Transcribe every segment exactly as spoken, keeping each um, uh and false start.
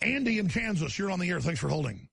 Andy in Kansas, you're on the air. Thanks for holding.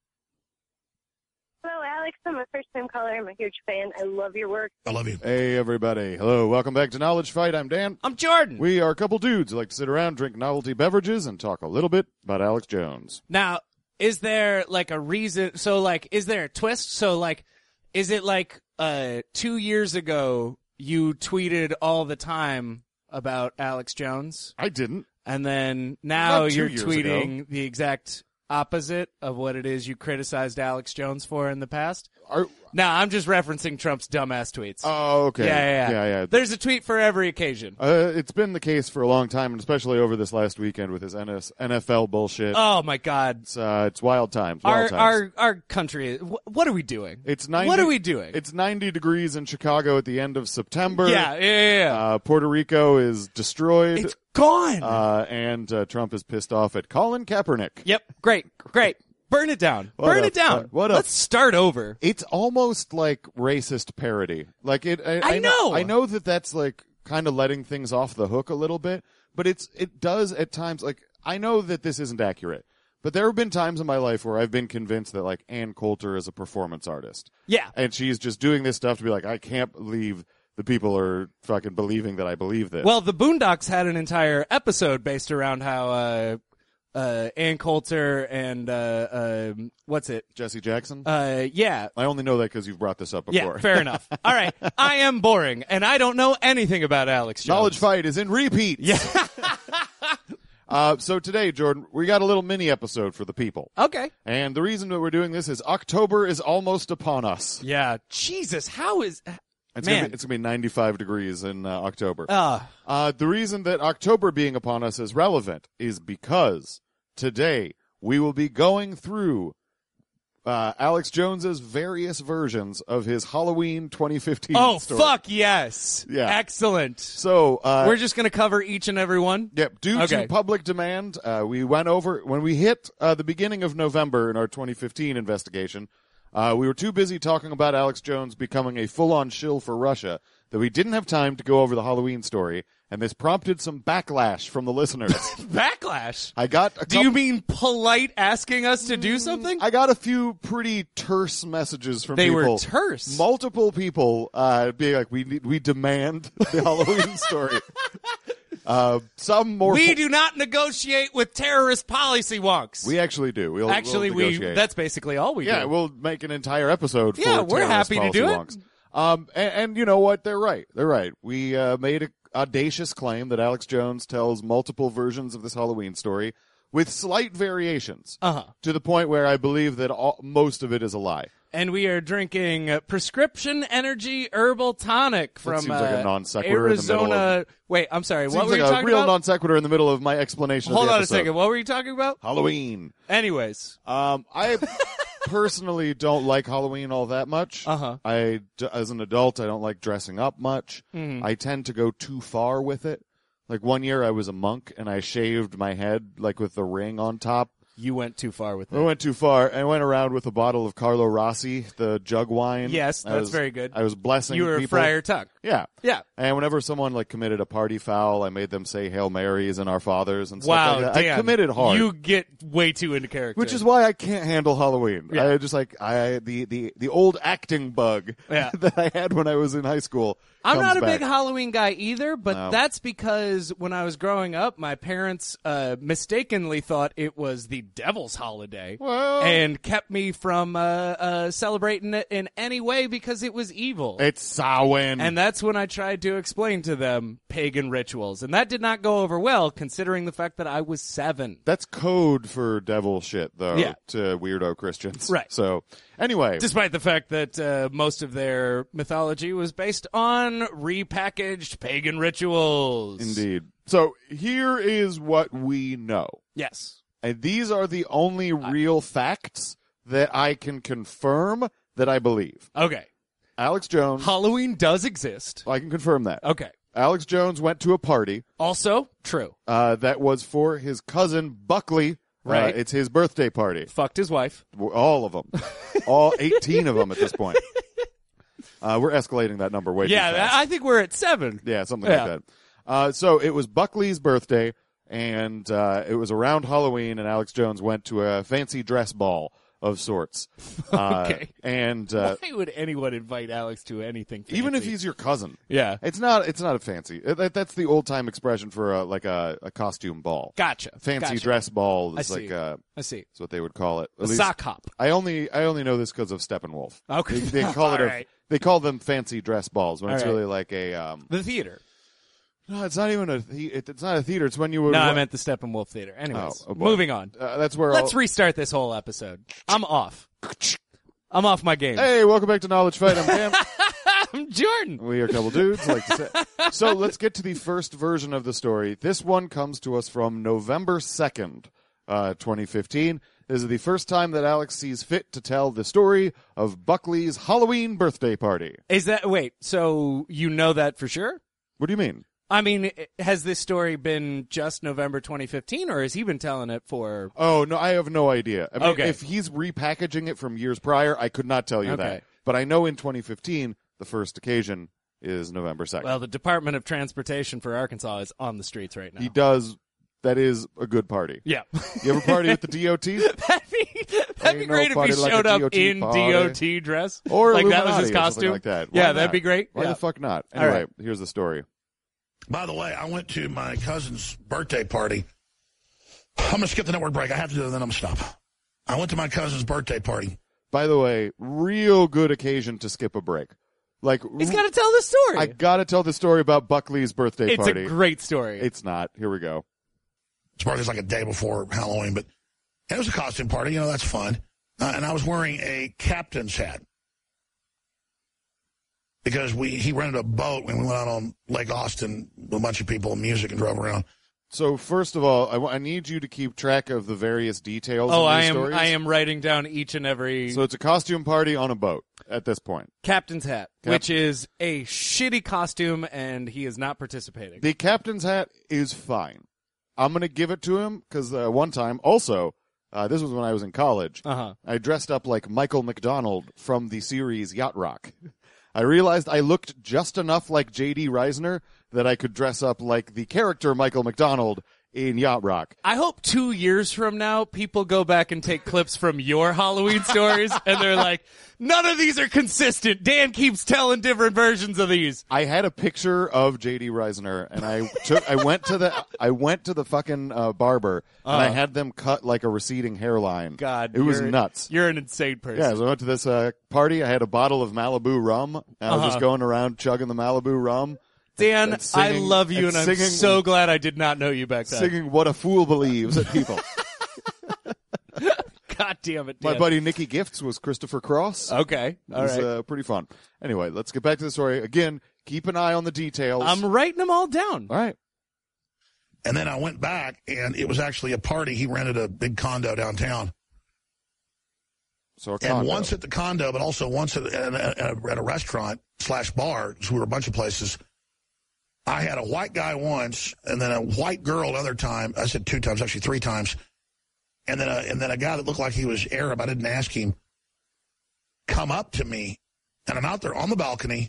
Hello, Alex. I'm a first-time caller. I'm a huge fan. I love your work. I love you. Hey, everybody. Hello. Welcome back to Knowledge Fight. I'm Dan. I'm Jordan. We are a couple dudes who like to sit around, drink novelty beverages, and talk a little bit about Alex Jones. Now, is there, like, a reason? So, like, is there a twist? So, like, is it, like, uh, two years ago you tweeted all the time about Alex Jones? I didn't. And then now Not two you're years tweeting ago. the exact opposite of what it is you criticized Alex Jones for in the past? Are, No, I'm just referencing Trump's dumbass tweets. oh, okay. yeah, yeah, yeah, yeah. There's a tweet for every occasion. Uh, it's been the case for a long time, and especially over this last weekend with his N F L bullshit. Oh, my God. It's, uh, it's wild times. Wild Our, times. our, our country, wh- what are we doing? It's ninety, What are we doing? It's ninety degrees in Chicago at the end of September. yeah, yeah, yeah. yeah. Uh, Puerto Rico is destroyed. it's gone. Uh, and uh, Trump is pissed off at Colin Kaepernick. Yep. Great. Great. Burn it down. What Burn a- it down. what- what a- Let's start over. It's almost like racist parody. Like it. I, I know. I know that that's like kind of letting things off the hook a little bit, but it's it does at times. Like I know that this isn't accurate, but there have been times in my life where I've been convinced that like Ann Coulter is a performance artist. Yeah. And she's just doing this stuff to be like, I can't believe the people are fucking believing that I believe this. Well, the Boondocks had an entire episode based around how uh, uh, Ann Coulter and uh, um, what's it? Jesse Jackson. Uh, yeah. I only know that because you've brought this up before. Yeah, fair enough. All right. I am boring, and I don't know anything about Alex Jones. Knowledge Fight is in repeat. Yeah. Uh, so today, Jordan, we got a little mini episode for the people. Okay. And the reason that we're doing this is October is almost upon us. Yeah. Jesus, how is... It's Man. Gonna be, it's going to be ninety-five degrees in uh, October. Uh, Uh, the reason that October being upon us is relevant is because today we will be going through uh, Alex Jones's various versions of his Halloween twenty fifteen oh, story. fuck yes. Yeah. Excellent. So, uh, We're just going to cover each and every one? Yep. Due Okay. to public demand, uh, we went over when we hit uh, the beginning of November in our twenty fifteen investigation. Uh, we were too busy talking about Alex Jones becoming a full-on shill for Russia that we didn't have time to go over the Halloween story, and this prompted some backlash from the listeners. Backlash? I got a Do you couple- mean polite asking us to do something? I got a few pretty terse messages from They people. were terse. Multiple people uh, being like, "We need, we demand the Halloween story." Uh, some more. We fu- do not negotiate with terrorist policy wonks. We actually do. We'll, Actually, we'll we negotiate. that's basically all we Yeah, do. we'll make an entire episode. Yeah, for we're terrorist happy to policy do it. wonks. Um, and, and you know what? They're right. They're right. We uh, made an audacious claim that Alex Jones tells multiple versions of this Halloween story with slight variations, Uh-huh. to the point where I believe that all, most of it is a lie. And we are drinking uh, Prescription Energy Herbal Tonic from seems like a uh, non sequitur in the middle Arizona. of- Wait, I'm sorry. Seems What were like you a talking real about? non sequitur in the middle of my explanation. Hold of the on a episode. second. What were you talking about? Halloween. Anyways. Um, I personally don't like Halloween all that much. Uh-huh. I, d- as an adult, I don't like dressing up much. Mhm. I tend to go too far with it. Like one year I was a monk and I shaved my head like with the ring on top. You went too far with I it. went too far. I went around with a bottle of Carlo Rossi, the jug wine. Yes, I that's was- very good. I was blessing You were people. Friar Tuck. Yeah. Yeah. And whenever someone like committed a party foul, I made them say Hail Marys and Our Fathers and stuff Wow, like that. Dan, I committed hard. You get way too into character. Which is why I can't handle Halloween. Yeah. I just like I the, the, the old acting bug Yeah. that I had when I was in high school. I'm comes not a back. big Halloween guy either, but No. that's because when I was growing up, my parents uh, mistakenly thought it was the devil's holiday Well- and kept me from uh, uh, celebrating it in any way because it was evil. It's Samhain. And that's when I tried to explain to them pagan rituals. And that did not go over well, considering the fact that I was seven. That's code for devil shit, though, Yeah. to weirdo Christians. Right. So, anyway. Despite the fact that uh, most of their mythology was based on repackaged pagan rituals. Indeed. So, here is what we know. Yes. And these are the only real facts that I can confirm that I believe. Okay. Alex Jones. Halloween does exist. I can confirm that. Okay. Alex Jones went to a party Also, true. uh, that was for his cousin Buckley. Right. Uh, it's his birthday party. Fucked his wife. All of them. All eighteen of them at this point. Uh, we're escalating that number way Yeah, too fast. I think we're at seven. Yeah, something Yeah. like that. Uh, so it was Buckley's birthday. and uh, it was around Halloween, and Alex Jones went to a fancy dress ball of sorts. Uh, Okay. And uh, Why would anyone invite Alex to anything fancy? even if he's your cousin, Yeah. it's not. It's not a fancy. uh, That, that's the old time expression for a, like a, a costume ball. Gotcha. Fancy Gotcha. dress ball I is see. like uh, I see. that's what they would call it. At A least- sock hop. I only I only know this because of Steppenwolf. Okay. They, they call it a, All right. they call them fancy dress balls when All it's right. really like a um. The theater. No, it's not even a. The, it, it's not a theater. It's when you would. No, I meant the Steppenwolf Theater. Anyways, Oh, boy. moving on. Uh, that's where. Let's I'll, restart this whole episode. I'm off. I'm off my game. Hey, welcome back to Knowledge Fight. I'm Dan. I'm Jordan. We are a couple dudes, like to say. So let's get to the first version of the story. This one comes to us from November second, uh, twenty fifteen. This is the first time that Alex sees fit to tell the story of Buckley's Halloween birthday party. Is that wait? So you know that for sure? What do you mean? I mean, has this story been just November twenty fifteen, or has he been telling it for? Oh, no, I have no idea. I mean, Okay. if he's repackaging it from years prior, I could not tell you Okay. that. But I know in twenty fifteen, the first occasion is November second. Well, the Department of Transportation for Arkansas is on the streets right now. He does. That is a good party. Yeah. You ever party with the D O T? That'd be, that'd be Ain't great no if he party like a showed up D O T in party. D O T dress. Or like that was Illuminati his or something costume. like that. Why Yeah, not? that'd be great. Why Yeah. the fuck not? All Anyway, right. here's the story. By the way, I went to my cousin's birthday party. I'm going to skip the network break. I have to do it, then I'm going to stop. I went to my cousin's birthday party. By the way, real good occasion to skip a break. Like He's got to tell the story. I got to tell the story about Buckley's birthday it's party. a great story. It's not. Here we go. His birthday's like a day before Halloween, but it was a costume party. You know, that's fun. Uh, and I was wearing a captain's hat because we he rented a boat when we went out on Lake Austin with a bunch of people and music and drove around. So first of all, I, w- I need you to keep track of the various details. oh, in I these am. stories. I am writing down each and every So it's a costume party on a boat at this point. captain's hat, Cap- which is a shitty costume, and he is not participating. The captain's hat is fine. I'm going to give it to him because uh, one time, also, uh, this was when I was in college, Uh huh. I dressed up like Michael McDonald from the series Yacht Rock. I realized I looked just enough like J D Reisner that I could dress up like the character Michael McDonald in Yacht Rock. I hope two years from now, people go back and take clips from your Halloween stories, and they're like, none of these are consistent. Dan keeps telling different versions of these. I had a picture of J D Reisner, and I took. I went to the. I went to the fucking uh, barber, and I Uh. had them cut like a receding hairline. God, it was you're- nuts. You're an insane person. Yeah, so I went to this uh, party. I had a bottle of Malibu rum, and I was Uh-huh. just going around chugging the Malibu rum. Dan, and singing- I love you, and and I'm singing- so glad I did not know you back then. Singing "What a Fool Believes" at people. God damn it, My Dan. buddy Nicky Gifts was Christopher Cross. Okay, It all was right. uh, pretty fun. Anyway, let's get back to the story. Again, keep an eye on the details. I'm writing them all down. All right. And then I went back, and it was actually a party. He rented a big condo downtown. So a And condo. once at the condo, but also once at, at, at, a, at a restaurant slash bar, so we were a bunch of places. I had a white guy once, and then a white girl another time. I said two times, actually three times. And then a, and then a guy that looked like he was Arab, I didn't ask him, come up to me. And I'm out there on the balcony.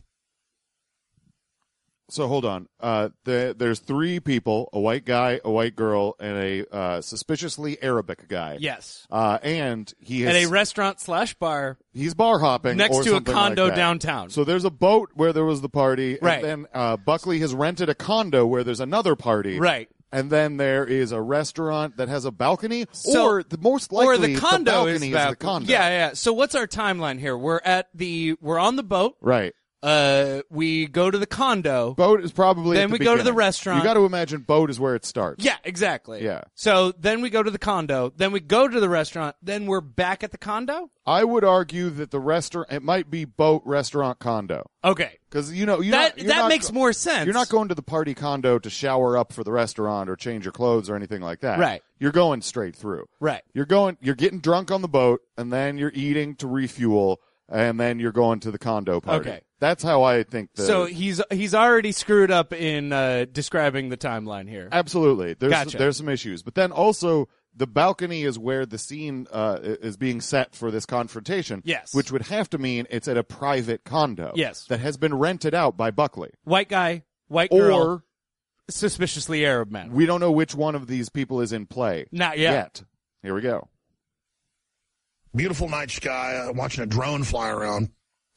So hold on. Uh, the, there's three people: a white guy, a white girl, and a uh, suspiciously Arabic guy. Yes. Uh, and he has At a restaurant slash bar he's bar hopping next or to a something condo like that. downtown. So there's a boat where there was the party, Right. and then uh, Buckley has rented a condo where there's another party, Right. And then there is a restaurant that has a balcony, So- or the most likely or the condo balcony is, is, bal- the condo. Yeah, yeah. So what's our timeline here? We're at the we're on the boat. Right. Uh, we go to the condo. Boat is probably Then at the we go to the beginning. restaurant. You got to imagine boat is where it starts. Yeah, exactly. Yeah. So then we go to the condo. Then we go to the restaurant. Then we're back at the condo. I would argue that the restaurant it might be boat, restaurant, condo. Okay. Because you know you That you're that not makes go- more sense. You're not going to the party condo to shower up for the restaurant or change your clothes or anything like that. Right. You're going straight through. Right. You're going. You're getting drunk on the boat, and then you're eating to refuel, and then you're going to the condo party. Okay. That's how I think. The, So he's he's already screwed up in uh, describing the timeline here. absolutely, there's Gotcha. there's some issues, but then also the balcony is where the scene uh, is being set for this confrontation. Yes. which would have to mean it's at a private condo. Yes. that has been rented out by Buckley. White guy, white girl. Or suspiciously Arab men. We don't know which one of these people is in play. Not yet. Yet. Here we go. Beautiful night sky, uh, watching a drone fly around.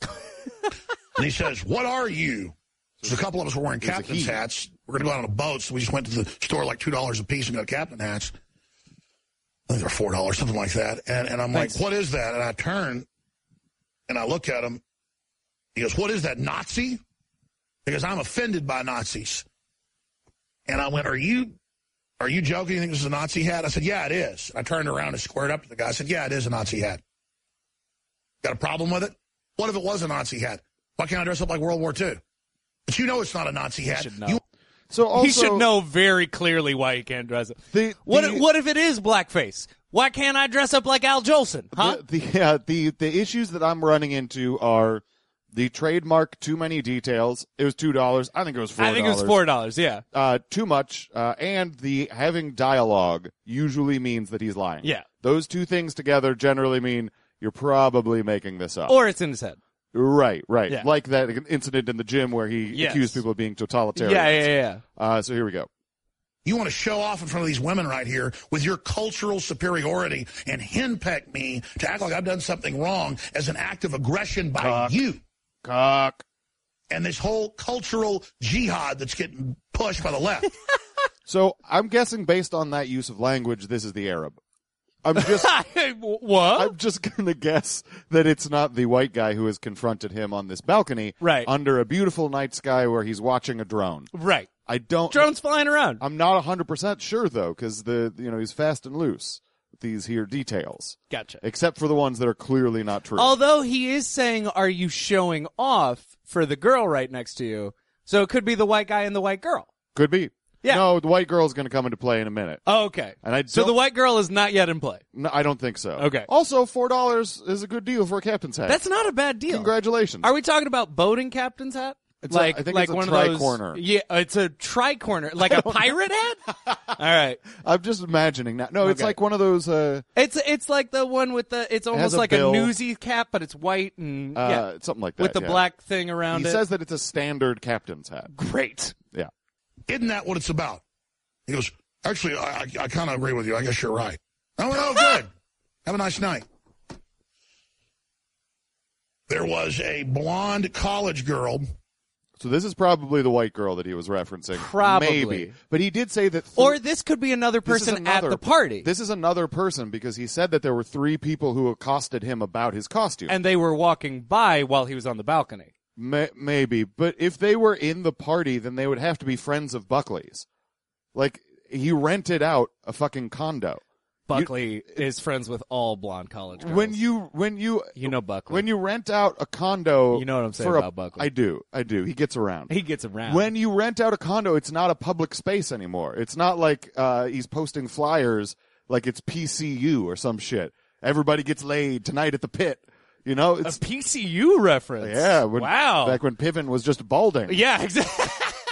And he says, what are you? So a couple of us were wearing captain's hats. We're going to go out on a boat, so we just went to the store like two dollars a piece and got captain hats. I think they're four dollars, something like that. And, and I'm Thanks. like, what is that? And I turn, and I look at him. He goes, what is that, Nazi? Because I'm offended by Nazis. And I went, are you are you joking? You think this is a Nazi hat? I said, yeah, it is. I turned around and squared up to the guy. I said, yeah, it is a Nazi hat. Got a problem with it? What if it was a Nazi hat? Why can't I dress up like World War Two? But you know it's not a Nazi hat. He should know. You- So also, he should know very clearly why he can't dress up. The, what, the, what if it is blackface? Why can't I dress up like Al Jolson? Huh? The, the, yeah, the, the issues that I'm running into are the trademark too many details. It was two dollars. I think it was four dollars. I think it was four dollars, yeah. Uh, too much. Uh, and the having dialogue usually means that he's lying. Yeah. Those two things together generally mean you're probably making this up. Or it's in his head. Right, right. Yeah. Like that incident in the gym where he Yes. accused people of being totalitarian. Yeah, yeah, yeah. Uh, so here we go. You want to show off in front of these women right here with your cultural superiority and henpeck me to act like I've done something wrong as an act of aggression by Cock. you. Cock. And this whole cultural jihad that's getting pushed by the left. So I'm guessing based on that use of language, this is the Arab. I'm just what? I'm just gonna guess that it's not the white guy who has confronted him on this balcony, Right. under a beautiful night sky where he's watching a drone. Right. I don't. Drones flying around. I'm not one hundred percent sure though, because the you know he's fast and loose with these here details, Gotcha. except for the ones that are clearly not true. Although he is saying, are you showing off for the girl right next to you? So it could be the white guy and the white girl. Could be. Yeah. No, the white girl's going to come into play in a minute. Oh, okay. And I so don't- the white girl is not yet in play. No, I don't think so. Okay. Also, four dollars is a good deal for a captain's hat. That's not a bad deal. Congratulations. Are we talking about boating captain's hat? It's a- like, I think like it's a one tricorner. of those. Yeah, it's a tricorner, like a pirate hat. All right, I'm just imagining that. No, it's Okay. like one of those. Uh, it's it's like the one with the. It's almost a like bill. a newsy cap, but it's white and uh, yeah, something like that with the yeah. black thing around He it. says that it's a standard captain's hat. Great. Yeah. Isn't that what it's about? He goes, actually, I, I, I kind of agree with you. I guess you're right. Oh, no, good. Have a nice night. There was a blonde college girl. So this is probably the white girl that he was referencing. Probably. Maybe. But he did say that. Th- Or this could be another this is person another- at the party, This is another person because he said that there were three people who accosted him about his costume. and they were walking by while he was on the balcony. May- maybe. But if they were in the party, then they would have to be friends of Buckley's. Like, he rented out a fucking condo. Buckley is friends with all blonde college girls. When you, when you, you know Buckley, when you rent out a condo. You know what I'm saying for a- about Buckley. I do. I do. He gets around. he gets around. When you rent out a condo, it's not a public space anymore. It's not like uh, he's posting flyers like it's P C U or some shit. Everybody gets laid tonight at the pit. You know, a it's P C U reference. yeah. When, wow. Back when Piven was just balding. Yeah, exactly.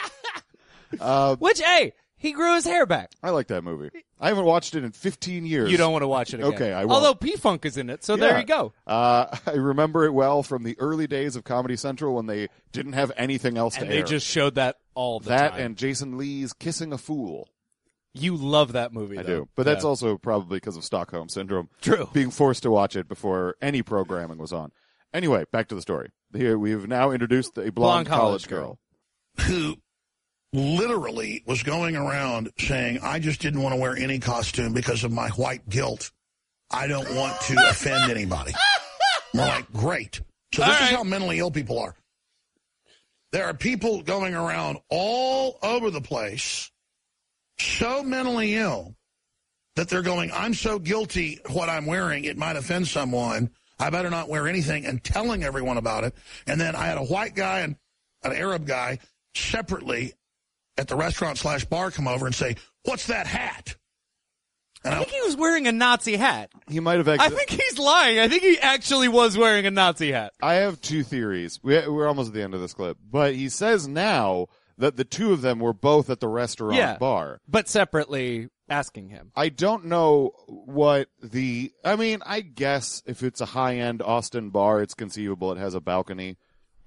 Uh, Which, hey, he grew his hair back. I like that movie. I haven't watched it in fifteen years. You don't want to watch it again. Okay, I won't. Although P-Funk is in it, so Yeah. there you go. Uh, I remember it well from the early days of Comedy Central when they didn't have anything else And to they air. just showed that all the that time. and Jason Lee's Kissing a Fool. You love that movie, I though. do. But that's Yeah. also probably because of Stockholm Syndrome. True. Being forced to watch it before any programming was on. Anyway, back to the story. Here we've now introduced a blonde, Blonde college, college girl. Who literally was going around saying, I just didn't want to wear any costume because of my white guilt. I don't want to offend anybody. We're like, great. So this All is right. how mentally ill people are. There are people going around all over the place, so mentally ill that they're going, I'm so guilty what I'm wearing, it might offend someone. I better not wear anything, and telling everyone about it. And then I had a white guy and an Arab guy separately at the restaurant slash bar come over and say, what's that hat? And I think he was wearing a Nazi hat. He might have I actually. think he's lying. I think he actually was wearing a Nazi hat. I have two theories. We, we're almost at the end of this clip. But he says now that the two of them were both at the restaurant Yeah. bar. But separately asking him. I don't know what the. I mean, I guess if it's a high end Austin bar, it's conceivable it has a balcony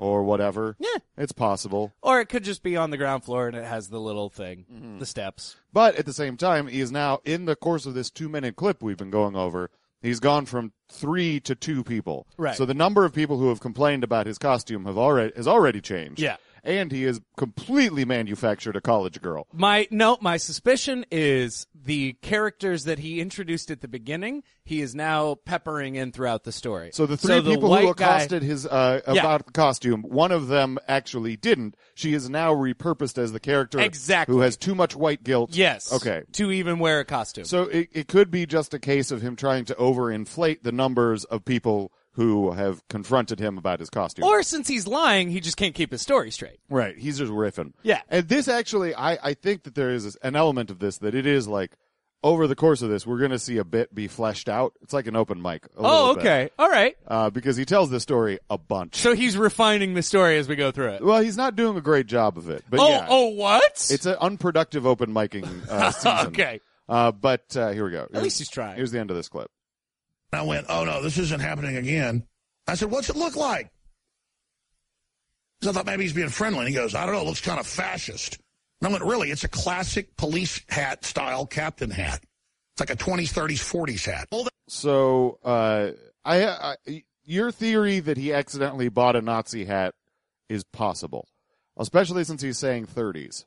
or whatever. Yeah. It's possible. Or it could just be on the ground floor and it has the little thing, Mm-hmm. the steps. But at the same time, he is now, in the course of this two-minute clip we've been going over, he's gone from three to two people. Right. So the number of people who have complained about his costume have already has already changed. Yeah. And he has completely manufactured a college girl. My no, my suspicion is the characters that he introduced at the beginning, he is now peppering in throughout the story. So the three the people white who accosted guy, his uh, about Yeah. the costume, one of them actually didn't. She is now repurposed as the character Exactly. who has too much white guilt. Yes. Okay. To even wear a costume. So it, it could be just a case of him trying to overinflate the numbers of people who have confronted him about his costume. Or since he's lying, he just can't keep his story straight. Right. He's just riffing. Yeah. And this actually, I, I think that there is an element of this that it is like, over the course of this, we're going to see a bit be fleshed out. It's like an open mic. A Oh, little bit. okay. All right. Uh, because he tells this story a bunch. So he's refining the story as we go through it. Well, he's not doing a great job of it. But oh, yeah, oh, what? it's an unproductive open micing uh, season. Okay. Uh, but uh, here we go. At least he's trying. Here's the end of this clip. I went, oh, no, this isn't happening again. I said, what's it look like? Because I thought maybe he's being friendly. And he goes, I don't know, it looks kind of fascist. And I went, really? It's a classic police hat style captain hat. It's like a twenties, thirties, forties hat. So, uh, I, I, your theory that he accidentally bought a Nazi hat is possible, especially since he's saying thirties.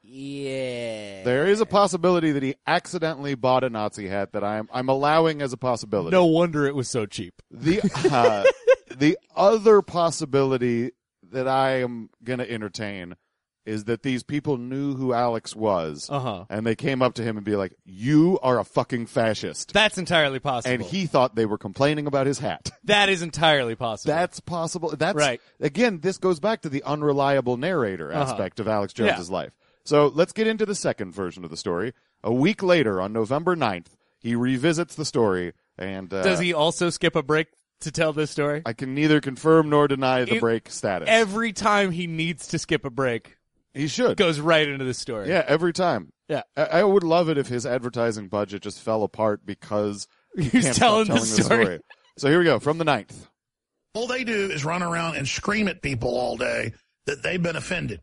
Yeah. There is a possibility that he accidentally bought a Nazi hat that I'm I'm allowing as a possibility. No wonder it was so cheap. The uh, the other possibility that I am going to entertain is that these people knew who Alex was, Uh-huh. and they came up to him and be like, "You are a fucking fascist," That's entirely possible. and he thought they were complaining about his hat. That is entirely possible. That's possible. That's Right. Again, this goes back to the unreliable narrator Uh-huh. aspect of Alex Jones's Yeah. life. So let's get into the second version of the story. A week later, on November ninth, he revisits the story, and uh, Does he also skip a break to tell this story? I can neither confirm nor deny the It- break status. Every time he needs to skip a break, he should. goes right into the story. Yeah, every time. Yeah. I, I would love it if his advertising budget just fell apart because he He's can't telling stop the telling the story. story. So here we go, from the ninth. All they do is run around and scream at people all day that they've been offended.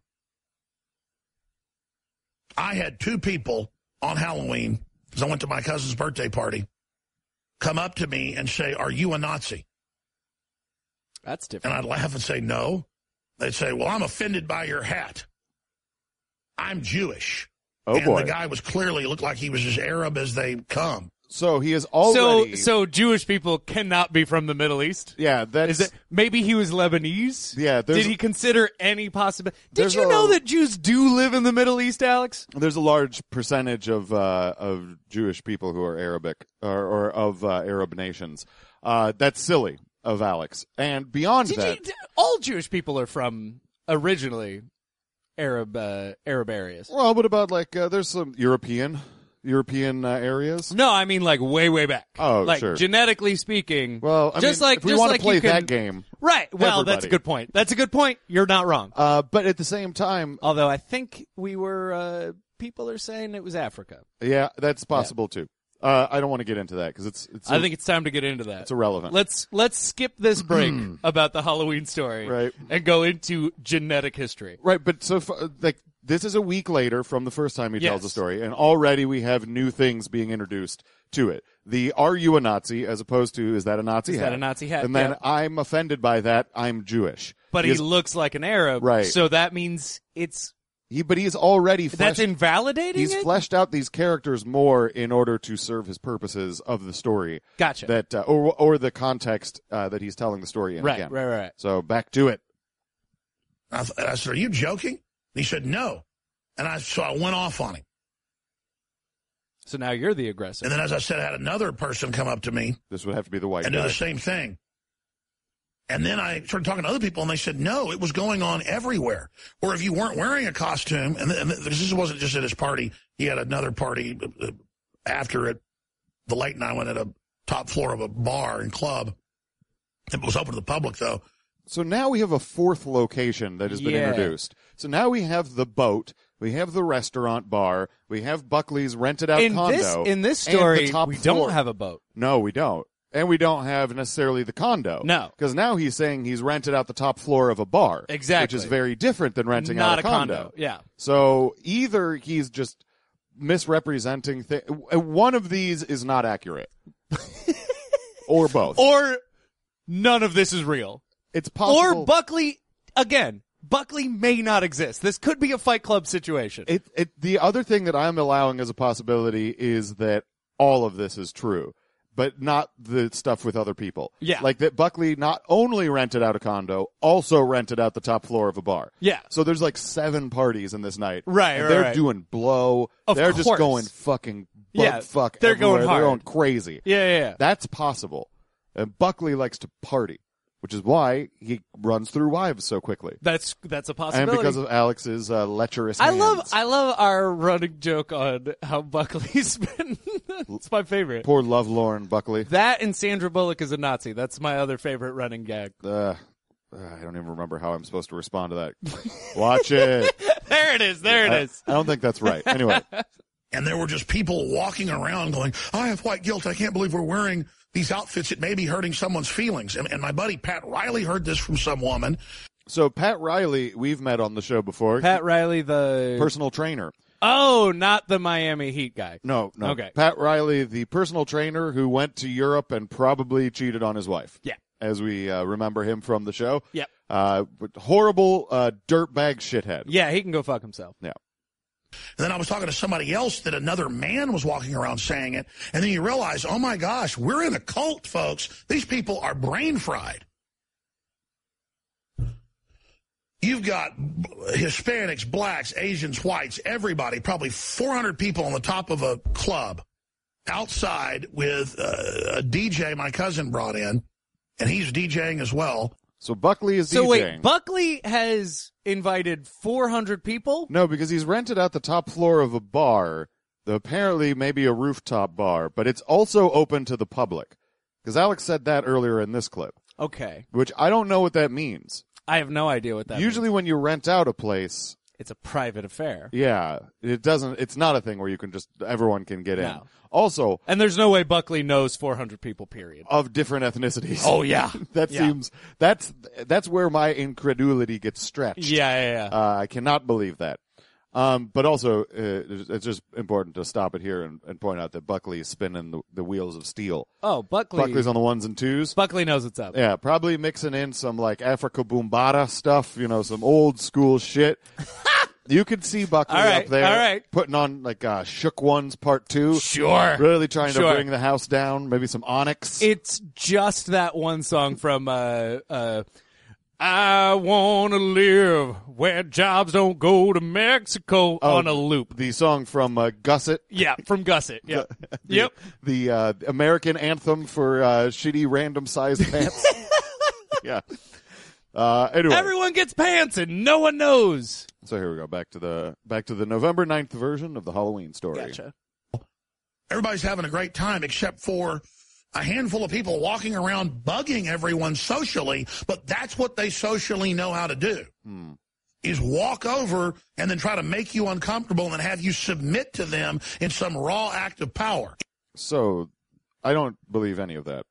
I had two people on Halloween, because I went to my cousin's birthday party, come up to me and say, "Are you a Nazi?" That's And different. I'd laugh and say, "No." They'd say, "Well, I'm offended by your hat. I'm Jewish." Oh, and boy. the guy was clearly, looked like he was as Arab as they come. So he is So, already... so Jewish people cannot be from the Middle East? yeah, that's... Is it maybe he was Lebanese? Yeah, there's- Did he consider any possibility? Did There's you a- know that Jews do live in the Middle East, Alex? There's a large percentage of uh, of Jewish people who are Arabic or, or of uh, Arab nations. Uh, that's silly of Alex. And beyond Did that, you, d- all Jewish people are from originally Arab uh, Arab areas. well, what about like uh, there's some European European uh, areas? No, I mean like way way back. Oh, like sure. genetically speaking. Well, I just mean, like if we just want like to play you can, that game, right? Well, that's a everybody. good point. That's a good point. You're not wrong. uh, but at the same time, Although I think we were uh, people are saying it was Africa. yeah, that's possible too. Uh, I don't want to get into that because it's it's I think it's time to get into that. it's irrelevant. Let's let's skip this break about the Halloween story, Right. and go into genetic history. Right, but so far, like this is a week later from the first time he tells Yes. the story, and already we have new things being introduced to it. The "Are you a Nazi?" as opposed to "Is that a Nazi Is hat?" that a Nazi hat? And then Yeah. I'm offended by that. I'm Jewish. But he is- looks like an Arab, Right. So that means it's he, but he's already that's fleshed, invalidating. he's it? fleshed out these characters more in order to serve his purposes of the story. Gotcha. That uh, or or the context uh, that he's telling the story in. right, again. right, right. So back to it. I, th- I said, "Are you joking?" And he said, "No." And I so I went off on him. So now you're the aggressor. And then, as I said, I had another person come up to me This would have to be the white and do guy. the same thing. And then I started talking to other people, and they said, no, it was going on everywhere. Or if you weren't wearing a costume, and, th- and th- this wasn't just at his party, he had another party uh, after it. The late night went at a top floor of a bar and club. It was open to the public, though. So now we have a fourth location that has been Yeah. introduced. So now we have the boat, we have the restaurant bar, we have Buckley's rented out in condo. this in this and the story, top we floor. don't have a boat. No, we don't. And we don't have necessarily the condo. No. Because now he's saying he's rented out the top floor of a bar. Exactly. Which is very different than renting Not out a, a condo. condo. Yeah. So either he's just misrepresenting things. One of these is not accurate. Or both. Or none of this is real. It's possible. Or Buckley, again, Buckley may not exist. This could be a Fight Club situation. It, it, the other thing that I'm allowing as a possibility is that all of this is true, but not the stuff with other people. Yeah. Like that Buckley not only rented out a condo, also rented out the top floor of a bar. Yeah. So there's like seven parties in this night. Right, and right, They're right. doing blow. Of they're just course. going fucking bug Yeah, fuck they're everywhere. going hard. They're going crazy. Yeah, yeah, yeah. That's possible. And Buckley likes to party, which is why he runs through wives so quickly. That's that's a And possibility. because of Alex's uh, lecherous I hands. love I love our running joke on how Buckley's been. It's my favorite. Poor lovelorn Buckley. That and Sandra Bullock is a Nazi. That's my other favorite running gag. Uh, I don't even remember how I'm supposed to respond to that. Watch it. There it is. There it I, is. I don't think that's right. Anyway, And there were just people walking around going, I have white guilt. I can't believe we're wearing these outfits. It may be hurting someone's feelings. And, and my buddy Pat Riley heard this from some woman. so Pat Riley, we've met on the show before. Pat Riley, the Personal trainer. oh, not the Miami Heat guy. No, no. Okay. Pat Riley, the personal trainer who went to Europe and probably cheated on his wife. Yeah. As we uh, remember him from the show. Yep. Uh, but horrible uh, dirtbag shithead. Yeah, he can go fuck himself. Yeah. And then I was talking to somebody else that another man was walking around saying it. And then you realize, oh, my gosh, we're in a cult, folks. These people are brain fried. You've got Hispanics, blacks, Asians, whites, everybody, probably four hundred people on the top of a club outside with uh, a D J my cousin brought in, and he's DJing as well. So Buckley is So DJing. wait, Buckley has invited four hundred people? No, because he's rented out the top floor of a bar, the, apparently maybe a rooftop bar, but it's also open to the public. Because Alex said that earlier in this clip, Okay. which I don't know what that means. I have no idea what that Usually means. when you rent out a place, It's a private affair. yeah, it doesn't, it's not a thing where you can just, everyone can get in. No. Also, And there's no way Buckley knows four hundred people, period. of different ethnicities. Oh, yeah. that Yeah. seems, that's, that's where my incredulity gets stretched. Yeah, yeah, yeah. Uh, I cannot believe that. Um, but also, uh, it's it's just important to stop it here and, and point out that Buckley is spinning the, the wheels of steel. oh, Buckley. Buckley's on the ones and twos. Buckley knows what's up. Yeah, probably mixing in some like Africa Boombata stuff, you know, some old school shit. You could see Buckley All right, up there all right. putting on like uh, Shook Ones Part Two. Sure. Really trying Sure. to bring the house down. Maybe some Onyx. It's just that one song from uh uh I wanna live where jobs don't go to Mexico Oh, on a loop. the song from uh, Gusset. Yeah, from Gusset. Yeah. Yep. The uh, American anthem for uh, shitty random sized pants. Yeah. Uh, anyway, Everyone gets pants and no one knows. so here we go. Back to the back to the November ninth version of the Halloween story. Gotcha. Everybody's having a great time except for a handful of people walking around bugging everyone socially, but that's what they socially know how to do, Hmm. is walk over and then try to make you uncomfortable and then have you submit to them in some raw act of power. So I don't believe any of that.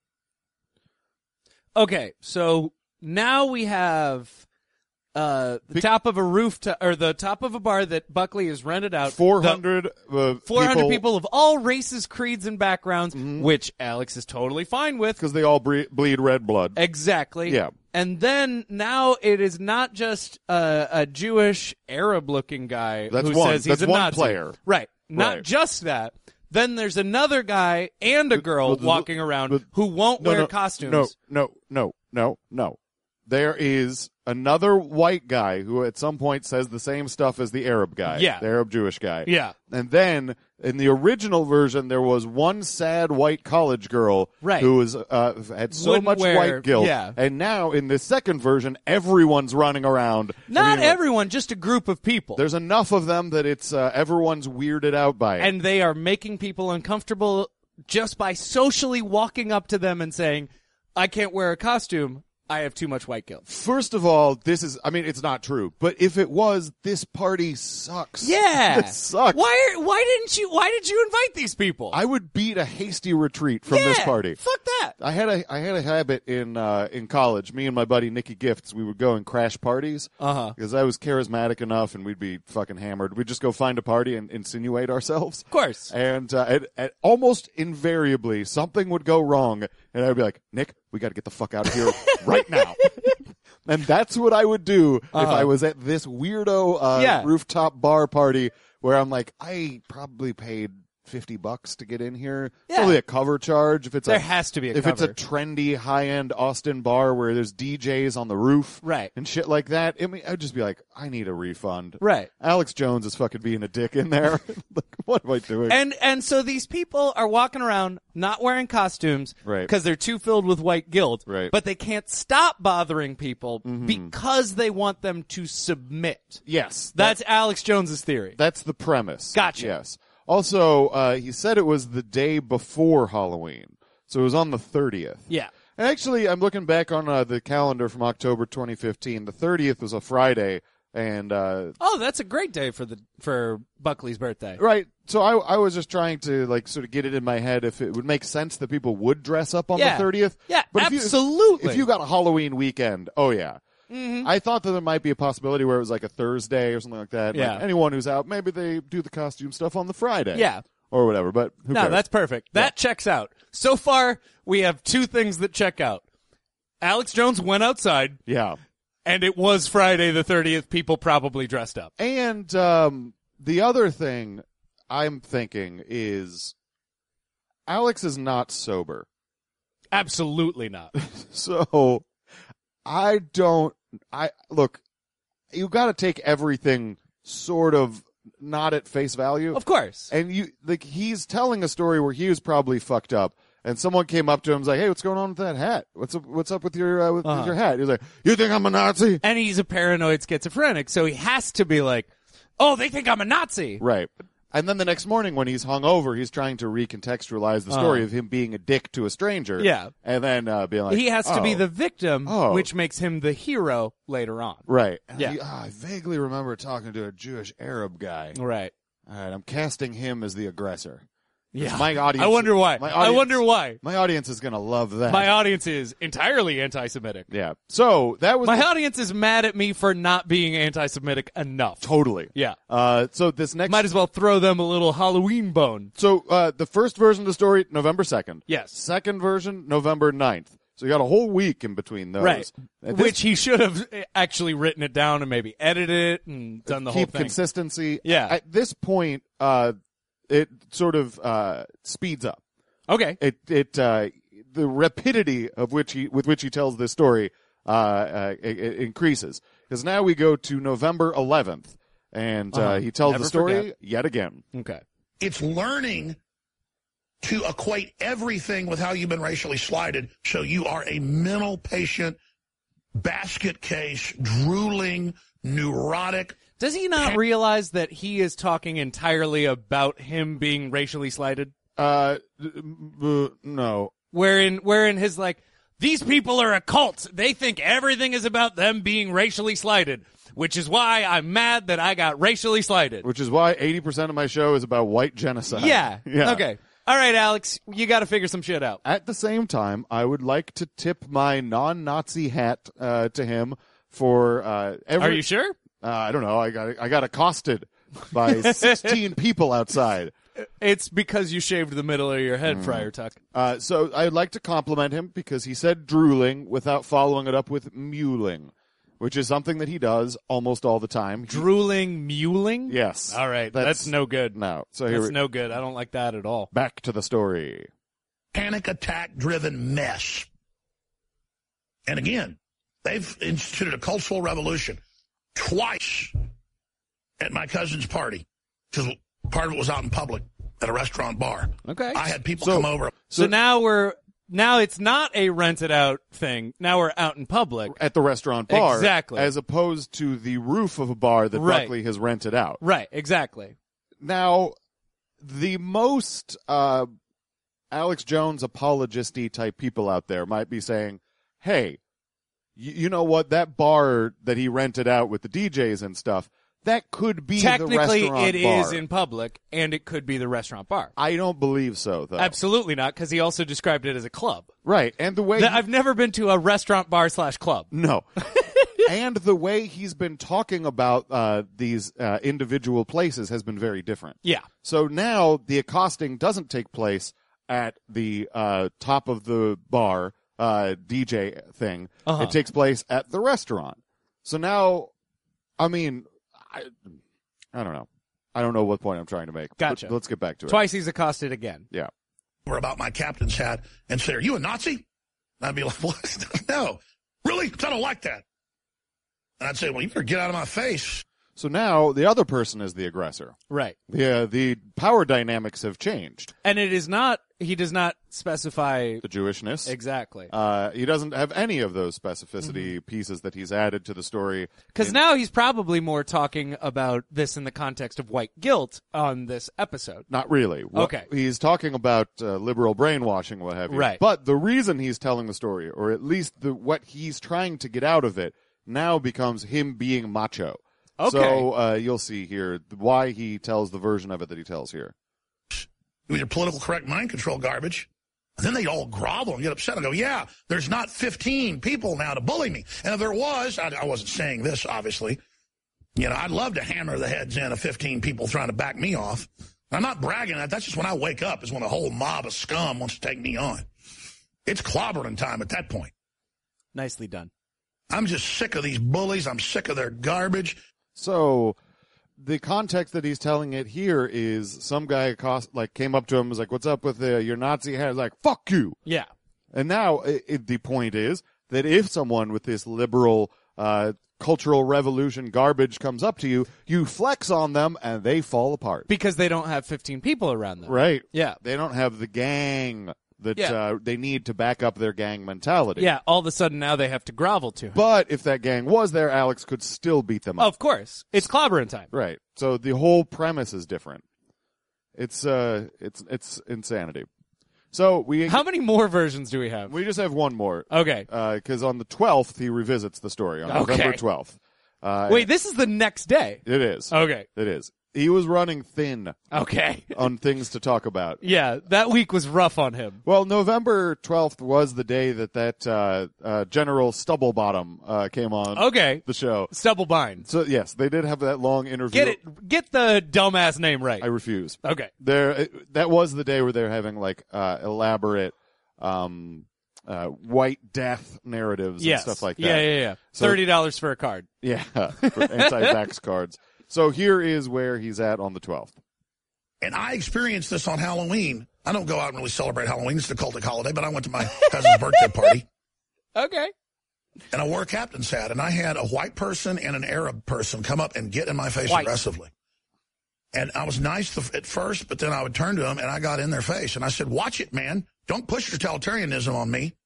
Okay, so now we have uh, the Be- top of a roof to, or the top of a bar that Buckley has rented out. Four hundred. Uh, four hundred people of all races, creeds, and backgrounds, Mm-hmm. which Alex is totally fine with. because they all bre- bleed red blood. Exactly. Yeah. And then now it is not just uh, a Jewish Arab-looking guy That's who one. says he's That's a one Nazi. player. Right. Not Right. just that. Then there's another guy and a girl but the- walking around but- who won't No, wear no, costumes. No, no, no, no, no. There is another white guy who at some point says the same stuff as the Arab guy. Yeah. The Arab Jewish guy. Yeah. And then in the original version, there was one sad white college girl Right. who was uh, had so Wouldn't much wear- white guilt. yeah. And now in the second version, everyone's running around. Not I mean, everyone, just a group of people. There's enough of them that it's uh, everyone's weirded out by it. And they are making people uncomfortable just by socially walking up to them and saying, I can't wear a costume. I have too much white guilt. First of all, this is, I mean, it's not true, but if it was, this party sucks. Yeah. It sucks. Why are, why didn't you, why did you invite these people? I would beat a hasty retreat from yeah, this party. Fuck that. I had a I had a habit in uh, in college. Me and my buddy Nicky Gifts, we would go and crash parties Uh-huh. because I was charismatic enough, and we'd be fucking hammered. We'd just go find a party and insinuate ourselves. Of course. And uh, at, at almost invariably, something would go wrong, and I'd be like, "Nick, we got to get the fuck out of here right now." And that's what I would do Uh-huh. if I was at this weirdo uh, Yeah. rooftop bar party where I'm like, I probably paid fifty bucks to get in here. Yeah. Probably a cover charge if it's There a, has to be a if cover. it's a trendy high end Austin bar where there's D Js on the roof, Right. and shit like that. I mean, I'd just be like, I need a refund. Right. Alex Jones is fucking being a dick in there. Like, what am I doing? And and so these people are walking around not wearing costumes Right. because they're too filled with white guilt. Right. But they can't stop bothering people Mm-hmm. because they want them to submit. yes, That's Alex Jones's theory. That's the premise. Gotcha. Yes. Also, uh, he said it was the day before Halloween, so it was on the thirtieth. Yeah. And actually, I'm looking back on uh, the calendar from October twenty fifteen. The thirtieth was a Friday, and uh, Oh, that's a great day for the for Buckley's birthday. right. So I, I was just trying to like sort of get it in my head if it would make sense that people would dress up on Yeah. the thirtieth. Yeah, but if you- absolutely. If you got a Halloween weekend, oh yeah. Mm-hmm. I thought that there might be a possibility where it was like a Thursday or something like that. Yeah. Like anyone who's out, maybe they do the costume stuff on the Friday. Yeah. Or whatever, but who No, cares? that's perfect. That checks out. So far, we have two things that check out. Alex Jones went outside, Yeah. and it was Friday the thirtieth. People probably dressed up. And um, the other thing I'm thinking is Alex is not sober. Absolutely not. So I don't I look, you got to take everything sort of not at face value. Of course. And you like he's telling a story where he was probably fucked up. And someone came up to him and was like, "Hey, what's going on with that hat? What's up, what's up with your uh, with, Uh-huh. with your hat?" He was like, "You think I'm a Nazi?" And he's a paranoid schizophrenic, so he has to be like, oh, they think I'm a Nazi. Right. And then the next morning when he's hungover, he's trying to recontextualize the story Uh-huh. of him being a dick to a stranger. Yeah. And then uh, being like, He has to be "Oh." the victim, Oh. which makes him the hero later on. Right. Yeah. He- ah, I vaguely remember talking to a Jewish Arab guy. Right. All right, I'm casting him as the aggressor. Yeah. My audience. I wonder why. My I audience- wonder why. My audience is going to love that. My audience is entirely anti-Semitic. yeah. So that was My the- audience is mad at me for not being anti-Semitic enough. totally. Yeah. Uh, so this next. Might as well throw them a little Halloween bone. So uh, the first version of the story, November second. Yes. Second version, November ninth. So you got a whole week in between those. Right. At this Which he should have actually written it down and maybe edited it and done the whole keep thing. consistency. Yeah. At this point, uh, it sort of uh, speeds up. Okay. It it uh, the rapidity of which he with which he tells this story uh, uh, it, it increases because now we go to November eleventh, and uh Uh-huh. he tells Never the story forget. yet again. Okay. It's learning to equate everything with how you've been racially slighted, so you are a mental patient, basket case, drooling, neurotic. Does he not realize that he is talking entirely about him being racially slighted? Uh, uh, no. Wherein, wherein his like, these people are a cult. They think everything is about them being racially slighted, which is why I'm mad that I got racially slighted. Which is why eighty percent of my show is about white genocide. Yeah. yeah. Okay. All right, Alex, you got to figure some shit out. At the same time, I would like to tip my non-Nazi hat uh, to him for uh, every. Are you sure? Uh, I don't know. I got I got accosted by sixteen people outside. It's because you shaved the middle of your head, Friar Tuck. Uh, so I'd like to compliment him because he said drooling without following it up with mewling, which is something that he does almost all the time. He- Drooling, mewling? yes. All right, That's- that's, no good. No. So here That's we, no good. I don't like that at all. back to the story. Panic attack driven mess. And again, they've instituted a cultural revolution twice at my cousin's party, because part of it was out in public at a restaurant bar. Okay. I had people So- come over. So now we're now it's not a rented out thing. Now we're out in public. At the restaurant bar. Exactly. As opposed to the roof of a bar that Right. Buckley has rented out. Right, exactly. Now, the most uh, Alex Jones apologisty type people out there might be saying, hey, y- you know what? That bar that he rented out with the D Js and stuff, that could be Technically, the restaurant it bar. is in public, and it could be the restaurant bar. I don't believe so, though. Absolutely not, because he also described it as a club. Right, and the way Th- he- I've never been to a restaurant bar slash club. no, and the way he's been talking about uh, these uh, individual places has been very different. Yeah. So now the accosting doesn't take place at the uh, top of the bar uh, D J thing. Uh-huh. It takes place at the restaurant. So now, I mean, I, I don't know. I don't know what point I'm trying to make. Gotcha. But let's get back to it. Twice he's accosted again. Yeah. Or about my captain's hat and say, "Are you a Nazi?" And I'd be like, "What? No, really? 'Cause I don't like that." And I'd say, "Well, you better get out of my face." So now the other person is the aggressor. Right. The uh, the power dynamics have changed. And it is not, he does not specify The Jewishness. exactly. Uh, he doesn't have any of those specificity Mm-hmm. pieces that he's added to the story. Because in- now he's probably more talking about this in the context of white guilt on this episode. Not really. What- Okay. He's talking about uh, liberal brainwashing, what have you. Right. But the reason he's telling the story, or at least the what he's trying to get out of it, now becomes him being macho. Okay. So uh, you'll see here why he tells the version of it that he tells here. With your political correct mind control garbage. And then they all grovel and get upset and go, "Yeah, there's not fifteen people now to bully me. And if there was," I, I wasn't saying this, obviously. You know, I'd love to hammer the heads in of fifteen people trying to back me off. I'm not bragging that. That's just when I wake up is when a whole mob of scum wants to take me on. It's clobbering time at that point. Nicely done. I'm just sick of these bullies. I'm sick of their garbage. So the context that he's telling it here is some guy accost, like came up to him and was like, "What's up with uh, your Nazi hat?" He's like, "Fuck you." Yeah. And now it, it, the point is that if someone with this liberal uh, cultural revolution garbage comes up to you, you flex on them and they fall apart. Because they don't have fifteen people around them. Right. Yeah. They don't have the gang that Yeah. uh, they need to back up their gang mentality. Yeah, all of a sudden now they have to grovel to him. But if that gang was there, Alex could still beat them up. Of course. It's clobbering time. Right. So the whole premise is different. It's uh it's it's insanity. So we How many more versions do we have? we just have one more. Okay. Because on the twelfth he revisits the story on Okay. November twelfth. Uh, Wait, this is the next day. it is. Okay. It is. He was running thin Okay. on things to talk about. Yeah, that week was rough on him. Well, November twelfth was the day that that uh, uh, General Stubblebottom uh, came on Okay. the show. Stubblebine. So yes, they did have that long interview. Get it. Get the dumbass name right. I refuse. Okay. There, it- that was the day where they're having like uh, elaborate um, uh, white death narratives Yes. and stuff like that. Yeah, yeah, yeah. So- Thirty dollars for a card. Yeah, for anti-vax cards. So here is where he's at on the twelfth. And I experienced this on Halloween. I don't go out and really celebrate Halloween. It's a cultic holiday, but I went to my cousin's birthday party. Okay. And I wore a captain's hat, and I had a white person and an Arab person come up and get in my face White. aggressively. And I was nice at first, but then I would turn to them, and I got in their face. And I said, "Watch it, man. Don't push totalitarianism on me."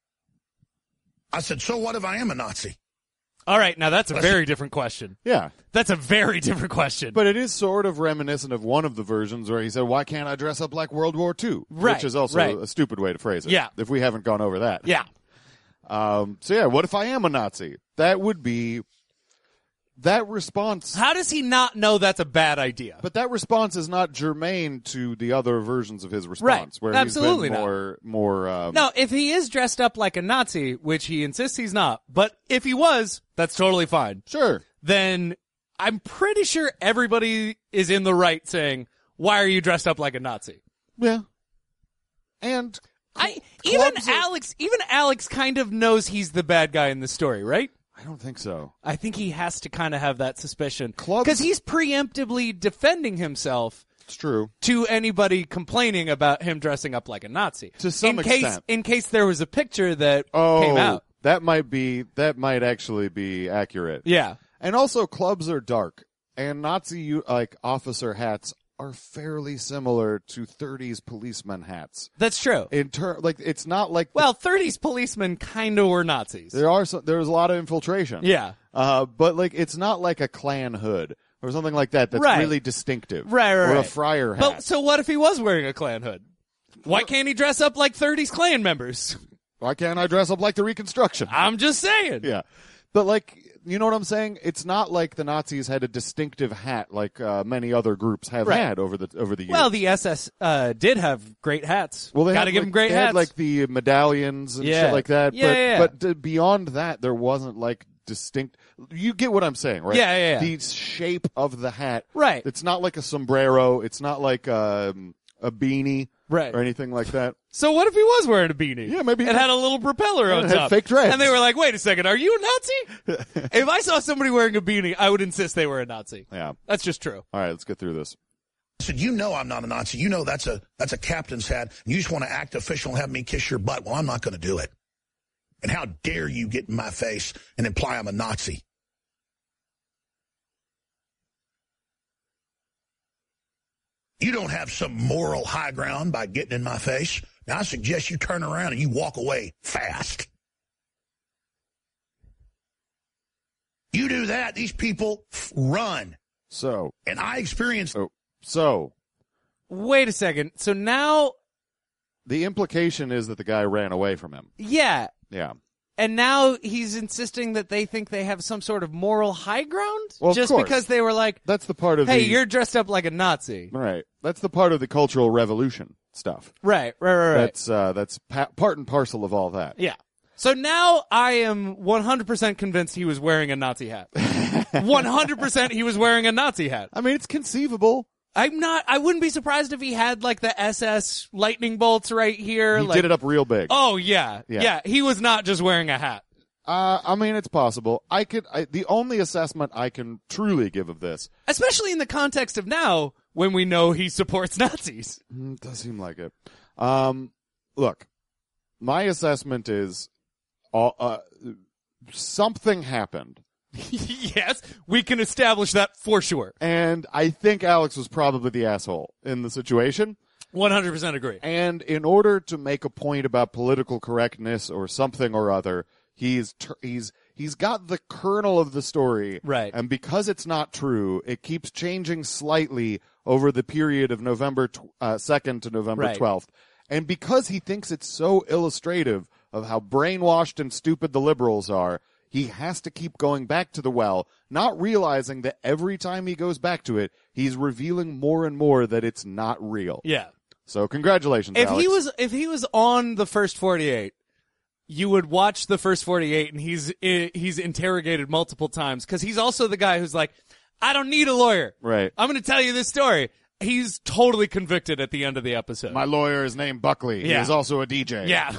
I said, "So what if I am a Nazi?" All right. Now that's a very different question. Yeah. That's a very different question. But it is sort of reminiscent of one of the versions where he said, "Why can't I dress up like World War Two?" Right, Which is also right. a stupid way to phrase it. Yeah. If we haven't gone over that. yeah. Um, so yeah, what if I am a Nazi? That would be that response. How does he not know that's a bad idea? But that response is not germane to the other versions of his response, Right. where Absolutely he's been not. more, more. Um, No, if he is dressed up like a Nazi, which he insists he's not, but if he was, that's totally fine. sure. Then I'm pretty sure everybody is in the right saying, "Why are you dressed up like a Nazi?" Yeah. And I even clubs are- Alex, even Alex kind of knows he's the bad guy in the story, right? I don't think so. I think he has to kind of have that suspicion Clubs- because he's preemptively defending himself It's true. to anybody complaining about him dressing up like a Nazi. To some in case, extent. in case there was a picture that Oh, came out. that might be. That might actually be accurate. Yeah. And also, clubs are dark, and Nazi like officer hats are fairly similar to thirties policeman hats. That's true. In ter- like it's not like the- Well, thirties policemen kind of were Nazis. there are some, there's a lot of infiltration. Yeah. Uh, but like it's not like a Klan hood or something like that that's Right. really distinctive. Right, right, Or a right. friar hat. But so what if he was wearing a Klan hood? Why can't he dress up like thirties Klan members? Why can't I dress up like the Reconstruction? I'm just saying. Yeah. But like you know what I'm saying? It's not like the Nazis had a distinctive hat like uh, many other groups have Right. had over the over the years. Well, the S S uh, did have great hats. Well, they got to had, give like, them great they hats. had, like the medallions and Yeah. shit like that. Yeah, but yeah, yeah. but d- beyond that, there wasn't like distinct. You get what I'm saying, right? Yeah, yeah, yeah. The shape of the hat, Right. It's not like a sombrero. It's not like um, a beanie, Right. or anything like that. So what if he was wearing a beanie? Yeah, maybe- It had a little propeller Yeah, on it had top. fake dreads. And they were like, wait a second, are you a Nazi? If I saw somebody wearing a beanie, I would insist they were a Nazi. Yeah. That's just true. All right, let's get through this. I said, you know I'm not a Nazi. You know that's a that's a captain's hat. And you just want to act official and have me kiss your butt. Well, I'm not going to do it. And how dare you get in my face and imply I'm a Nazi? You don't have some moral high ground by getting in my face. Now, I suggest you turn around and you walk away fast. You do that, these people f- run. So, And I experienced oh, so Wait a second. So now, the implication is that the guy ran away from him. yeah. Yeah. And now he's insisting that they think they have some sort of moral high ground? Well, of just course. because they were like, That's the part of hey, the you're dressed up like a Nazi. right. That's the part of the Cultural Revolution stuff. Right, right, right, right. That's uh, that's pa- part and parcel of all that. Yeah. So now I am one hundred percent convinced he was wearing a Nazi hat. one hundred percent he was wearing a Nazi hat. I mean, it's conceivable. I'm not, I wouldn't be surprised if he had like the S S lightning bolts right here. He like, did it up real big. Oh, yeah. Yeah. Yeah. He was not just wearing a hat. Uh, I mean, it's possible. I could. I, the only assessment I can truly give of this Especially in the context of now when we know he supports Nazis. mm, does seem like it. Um, look, my assessment is, uh, uh, something happened. Yes, we can establish that for sure. And I think Alex was probably the asshole in the situation. one hundred percent agree. And in order to make a point about political correctness or something or other, he's ter- he's he's got the kernel of the story. Right. And because it's not true, it keeps changing slightly over the period of November tw- uh, second to November Right. twelfth. And because he thinks it's so illustrative of how brainwashed and stupid the liberals are, he has to keep going back to the well, not realizing that every time he goes back to it, he's revealing more and more that it's not real. Yeah. So congratulations, If Alex. he was if he was on the first forty-eight, you would watch the first forty-eight and he's he's interrogated multiple times cuz he's also the guy who's like, I don't need a lawyer. Right. I'm going to tell you this story. He's totally convicted at the end of the episode. My lawyer is named Buckley. Yeah. He is also a D J. yeah.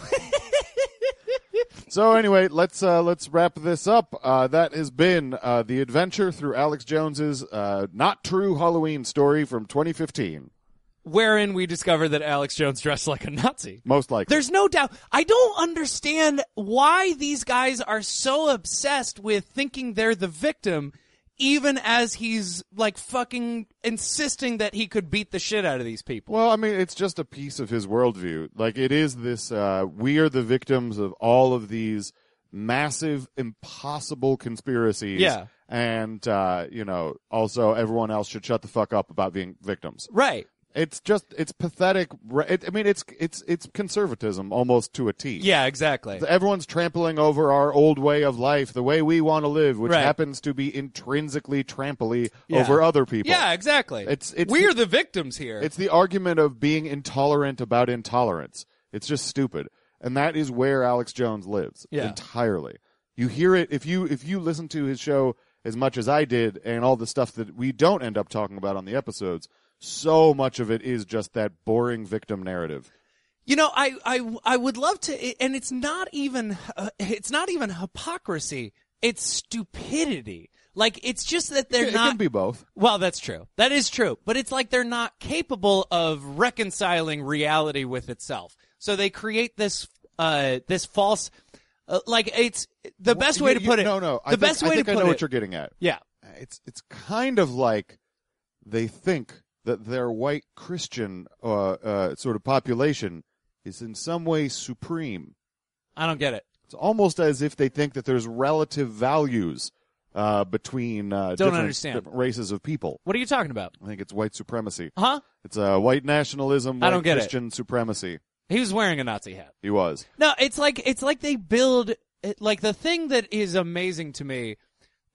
So anyway, let's uh, let's wrap this up. Uh, that has been uh, the adventure through Alex Jones's uh, not true Halloween story from twenty fifteen. Wherein we discover that Alex Jones dressed like a Nazi. Most likely. There's no doubt. I don't understand why these guys are so obsessed with thinking they're the victim, even as he's like fucking insisting that he could beat the shit out of these people. Well, I mean, it's just a piece of his worldview. Like, it is this, uh, we are the victims of all of these massive, impossible conspiracies. Yeah. And, uh, you know, also everyone else should shut the fuck up about being victims. Right. It's just, it's pathetic. It, I mean, it's, it's, it's conservatism almost to a T. Yeah, exactly. Everyone's trampling over our old way of life, the way we want to live, which Right. happens to be intrinsically tramply Yeah. over other people. Yeah, exactly. It's- it's We're the- the victims here. It's the argument of being intolerant about intolerance. It's just stupid. And that is where Alex Jones lives. Yeah. Entirely. You hear it if you if you listen to his show as much as I did and all the stuff that we don't end up talking about on the episodes, so much of it is just that boring victim narrative. You know, I, I, I would love to, and it's not even, uh, it's not even hypocrisy. It's stupidity. Like, it's just that they're It not. can be both. Well, that's true. That is true. But it's like they're not capable of reconciling reality with itself. So they create this, uh, this false, uh, like, it's the best way You- to put you- it. No, no. The I think, best I way think to I put know it. what you're getting at. Yeah. It's it's kind of like they think that their white Christian uh, uh, sort of population is in some way supreme. I don't get it. It's almost as if they think that there's relative values uh, between uh, different, understand. different races of people. What are you talking about? I think it's white supremacy. Huh? It's uh, white nationalism, white I don't get it. Christian supremacy. He was wearing a Nazi hat. He was. No, it's like it's like they build it, like the thing that is amazing to me.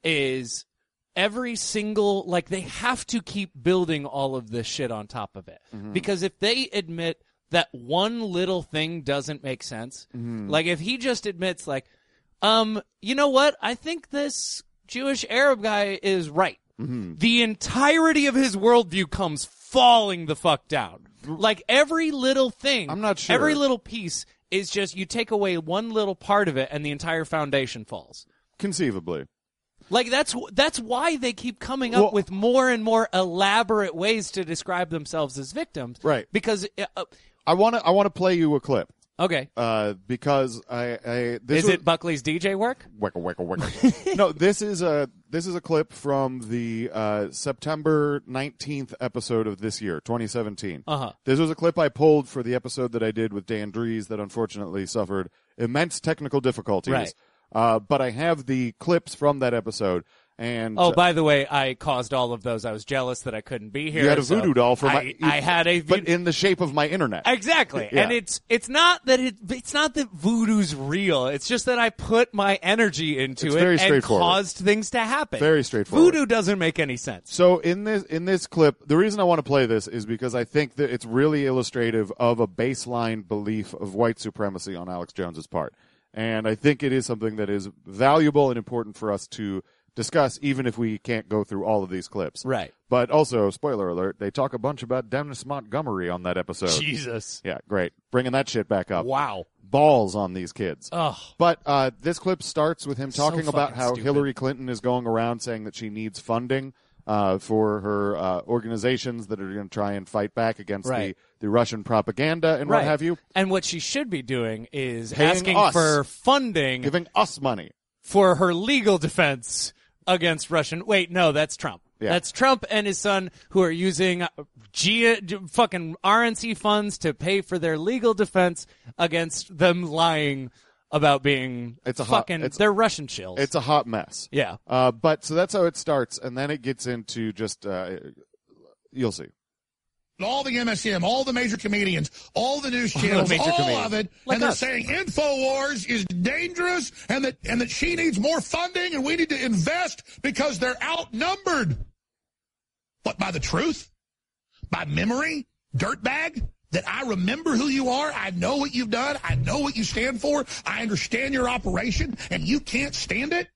is every single, like, they have to keep building all of this shit on top of it. Mm-hmm. Because if they admit that one little thing doesn't make sense, mm-hmm. like if he just admits, like, um, you know what? I think this Jewish Arab guy is right. Mm-hmm. The entirety of his worldview comes falling the fuck down. Like every little thing, I'm not sure. Every little piece is just, you take away one little part of it and the entire foundation falls. Conceivably. Like that's that's why they keep coming up well, with more and more elaborate ways to describe themselves as victims. Right. Because uh, I want to I want to play you a clip. Okay. Uh, because I, I this is was, it Buckley's D J work? Wicka wicka wicka. No, this is a this is a clip from the uh, September nineteenth episode of this year, twenty seventeen. Uh-huh. This was a clip I pulled for the episode that I did with Dan Dries that unfortunately suffered immense technical difficulties. Right. Uh, but I have the clips from that episode. And oh, by the way, I caused all of those. I was jealous that I couldn't be here. You had a voodoo so doll for my. I, I had a, voodoo, but in the shape of my internet. Exactly, Yeah. and it's it's not that it it's not that voodoo's real. It's just that I put my energy into It's it very and straightforward. caused things to happen. Very straightforward. Voodoo doesn't make any sense. So in this in this clip, the reason I want to play this is because I think that it's really illustrative of a baseline belief of white supremacy on Alex Jones's part, and I think it is something that is valuable and important for us to discuss, even if we can't go through all of these clips. Right. But also, spoiler alert, they talk a bunch about Dennis Montgomery on that episode. Jesus. Yeah, great. Bringing that shit back up. Wow. Balls on these kids. Ugh. But uh, this clip starts with him So talking about fucking how stupid. Hillary Clinton is going around saying that she needs funding uh, for her uh, organizations that are going to try and fight back against Right. the, the Russian propaganda and Right. what have you. And what she should be doing is Paying asking us. for funding Giving us money. for her legal defense against Russian. Wait, no, that's Trump. Yeah. That's Trump and his son who are using G- fucking R N C funds to pay for their legal defense against them lying about being It's a hot- fucking. it's- they're Russian shills. It's a hot mess. yeah. Uh, but so that's how it starts, and then it gets into just uh, you'll see. all the M S M, all the major comedians, all the news the channels, major all comedians. of it, Like and they're us. saying InfoWars is dangerous and that and that she needs more funding and we need to invest because they're outnumbered. What, by the truth? By memory? Dirtbag? That I remember who you are, I know what you've done, I know what you stand for, I understand your operation, and you can't stand it?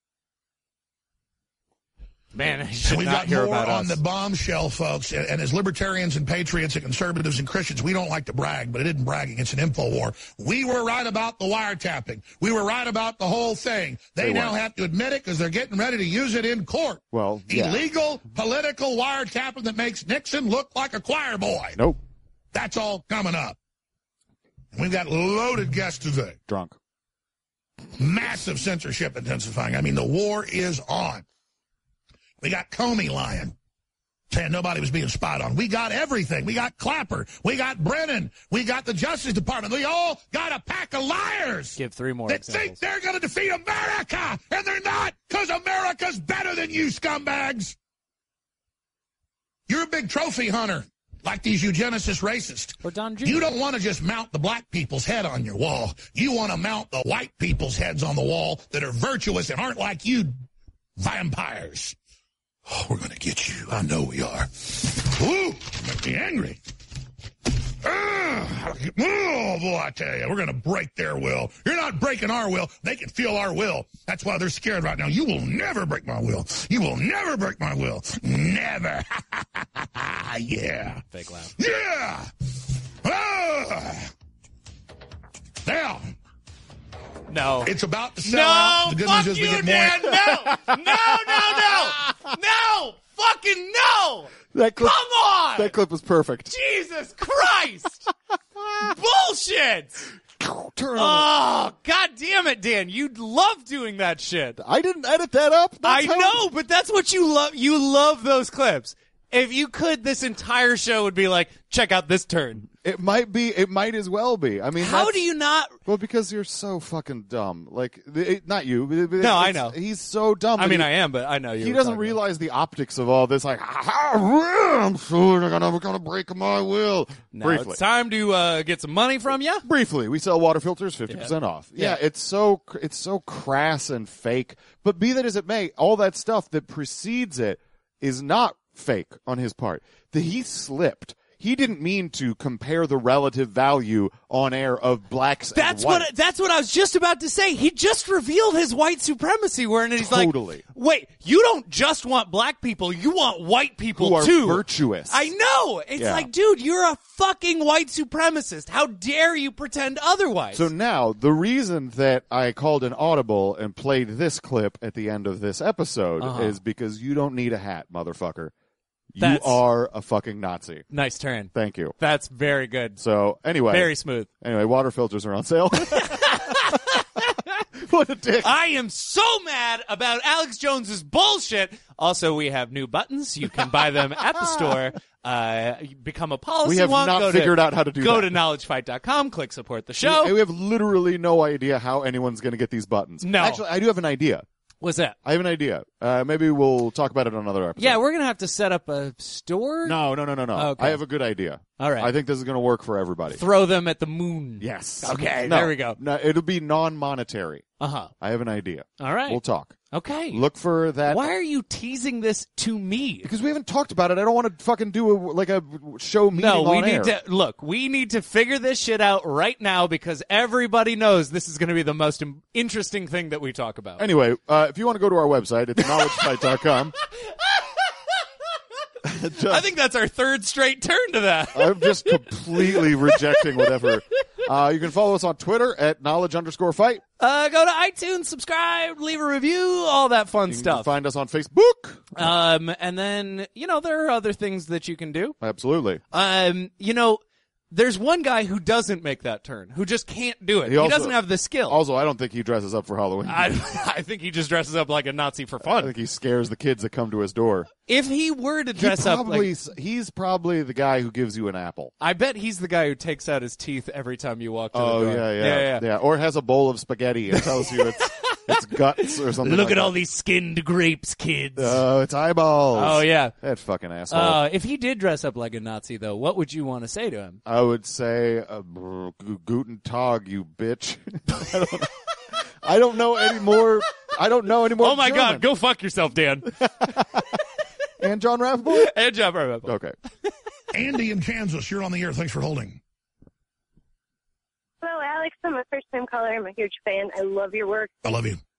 Man, I should We've not got hear more about on us. the bombshell, folks. And, and as libertarians and patriots and conservatives and Christians, we don't like to brag, but it didn't brag against an info war. We were right about the wiretapping. We were right about the whole thing. They, They now weren't. have to admit it because they're getting ready to use it in court. Well, yeah. Illegal political wiretapping that makes Nixon look like a choir boy. Nope. That's all coming up. And we've got loaded guests today. Drunk. Massive censorship intensifying. I mean, the war is on. We got Comey lying, saying nobody was being spied on. We got everything. We got Clapper. We got Brennan. We got the Justice Department. We all got a pack of liars Give three more that examples. think they're going to defeat America, and they're not, because America's better than you, scumbags. You're a big trophy hunter, like these eugenicist racists. Or Don Junior You don't want to just mount the black people's head on your wall. You want to mount the white people's heads on the wall that are virtuous and aren't like you vampires. Oh, we're going to get you. I know we are. Woo! Make me angry. Ah, oh, boy, I tell you, we're going to break their will. You're not breaking our will. They can feel our will. That's why they're scared right now. You will never break my will. You will never break my will. Never. Yeah. Fake laugh. Yeah. Ah. Now, No. it's about to sell No, out. The good fuck news is we you, get Dan. more. No, no, no, no, no, fucking no. That clip, Come on. that clip was perfect. Jesus Christ. Bullshit. Turn on. Oh, God damn it, Dan. You love doing that shit. I didn't edit that up. That's I how- know, but that's what you love. You love those clips. if you could, this entire show would be like, check out this turn. It might be. It might as well be. I mean, How that's- do you not? Well, because you're so fucking dumb. Like, it, not you. It- No, I it's- know. He's so dumb. I that mean, he, I am, but I know you. He were doesn't talking realize the optics of all this. Like, I'm sure they're gonna, gonna break my will. about. Now Briefly. it's time to uh, get some money from you. Briefly, we sell water filters fifty percent off. Yeah, Yeah. it's so cr- it's so crass and fake. But be that as it may, all that stuff that precedes it is not fake on his part. The, he slipped. He didn't mean to compare the relative value on air of blacks That's and whites. what. That's what I was just about to say. He just revealed his white supremacy, where and he's Totally. like, "Wait, you don't just want black people; you want white people Who are too." virtuous. I know. It's Yeah. like, dude, you're a fucking white supremacist. How dare you pretend otherwise? So now, the reason that I called an audible and played this clip at the end of this episode Uh-huh. is because you don't need a hat, motherfucker. You That's- are a fucking Nazi. nice turn. Thank you. That's very good. So anyway, Very smooth. anyway, water filters are on sale. What a dick. I am so mad about Alex Jones's bullshit. Also, we have new buttons. You can buy them at the store. Uh, become a policy We have wonk. not Go figured to, out how to do Go that. to knowledge fight dot com. Click support the show. We, we have literally no idea how anyone's going to get these buttons. No. Actually, I do have an idea. What's that? I have an idea. Uh, maybe we'll talk about it on another episode. Yeah, we're gonna have to set up a store. No, no, no, no, no. Okay. I have a good idea. All right. I think this is going to work for everybody. Throw them at the moon. Yes. Okay, No, there we go. No, it'll be non-monetary. Uh huh. I have an idea. All right. We'll talk. Okay. Look for that. Why are you teasing this to me? Because we haven't talked about it. I don't want to fucking do a, like a show meeting No, we on need air. to look. We need to figure this shit out right now because everybody knows this is going to be the most im- interesting thing that we talk about. Anyway, uh, if you want to go to our website, it's knowledge fight dot com. I think that's our third straight turn to that. I'm just completely rejecting whatever. Uh, you can follow us on Twitter at knowledge underscore fight. Uh, go to iTunes, subscribe, leave a review, all that fun You can stuff. find us on Facebook. Um, and then you know there are other things that you can do. Absolutely. Um, you know, there's one guy who doesn't make that turn, who just can't do it. He He, also- doesn't have the skill. Also, I don't think he dresses up for Halloween. I, I think he just dresses up like a Nazi for I fun. think he scares the kids that come to his door. If he were to He dress up probably, like, he's probably the guy who gives you an apple. I bet he's the guy who takes out his teeth every time you walk to Oh the door. yeah, yeah, yeah, yeah. Or has a bowl of spaghetti and tells you it's it's guts or something. Look like at all that. these skinned grapes, kids. Oh, it's eyeballs. oh yeah. That fucking asshole. Uh, if he did dress up like a Nazi, though, what would you want to say to him? I would say, uh, brr, gu- Guten Tag, you bitch. I don't know. I don't know any more. I don't know any more. Oh my German. God, go fuck yourself, Dan. And John Rappaport? and John Rappaport. Okay. Andy in Kansas, you're on the air. Thanks for holding. Hello, Alex. I'm a first-time caller. I'm a huge fan. I love your work. I love you.